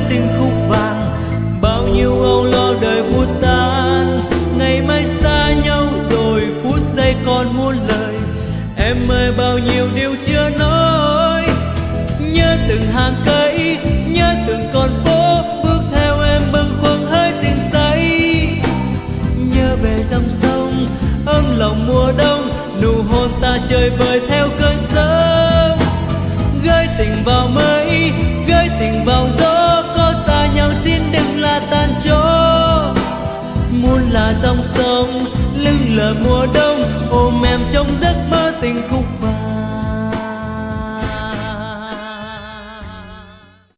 từng khúc vàng. Bao nhiêu âu lo đời vụt tan, ngày mai xa nhau rồi phút giây còn muôn lời. Em ơi bao nhiêu điều chưa nói, nhớ từng hàng cây, nhớ từng con phố, bước theo em bâng khuâng hơi tình say. Nhớ về dòng sông ấm lòng mùa đông, nụ hôn ta chơi vơi theo cơn sóng. Gửi tình vào mây, gửi tình vào gió, có xa nhau xin đừng là tan chó. Muốn là dòng sông lưng lờ mùa đông, ôm em trong giấc mơ tình khúc